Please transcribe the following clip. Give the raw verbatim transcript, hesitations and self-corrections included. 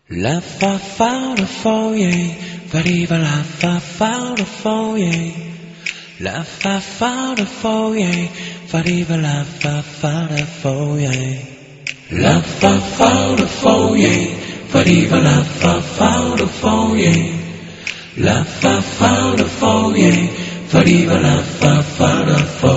La fa fa la fo ye, fa di ba la fa fa la fo ye. La fa fa la fo ye, fa di ba la fa fa la fo ye. La fa fa la fo ye, fa di ba la fa fa la fo ye. La fa fa la fo ye, fa di ba la fa fa la fo